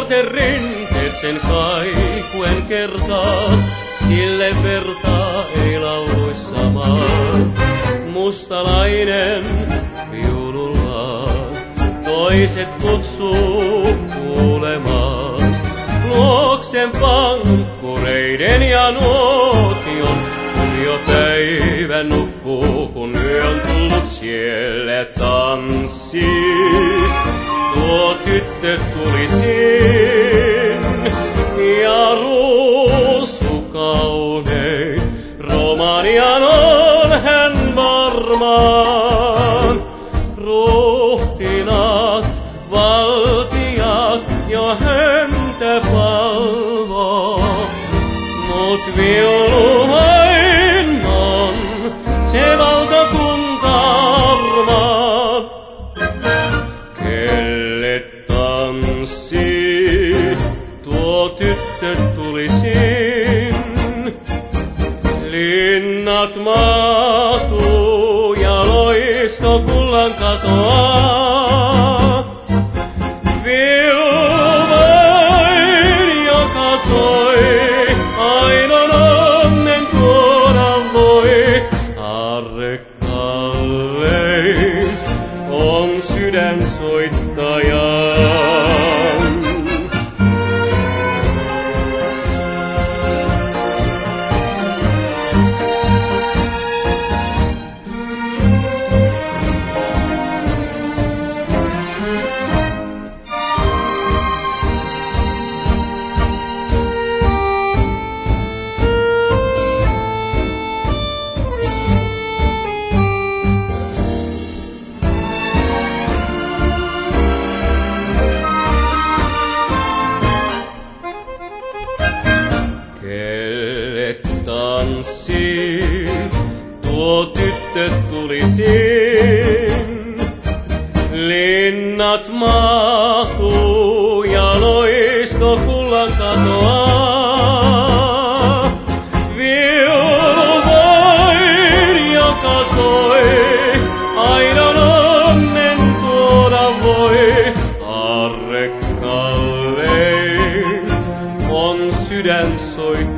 nuorten rinteet sen kaikuen kertaa, sille vertaa ei lauluissa maa. Mustalainen viululla toiset kutsuu kuulemaan. Luoksen pankkureiden ja nuotion, kun jo päivän nukkuu, kun yö on tullut siellä tanssii. Tuo tyttö tuli sin ja ruusu kaunein, Romanian on hän varmaan. Ruhtinaat, valtiat jo häntä palvoo, mut viulu vain on se valtakunta armaan. Kelle tanssii tuo tyttö tuli sin, linnat maatuu ja loisto kullan katoaa. Viulu vain, joka soi, ainoan onnen tuoda voi. Arrekallein on sydän soittajan. Kelle tanssii tuo tyttö tuli sin, linnat maatuu ja loisto kullan katoaa. Viulu vain, joka soi, ainoan onnen tuoda voi. Arrekallein on sydän soittajan.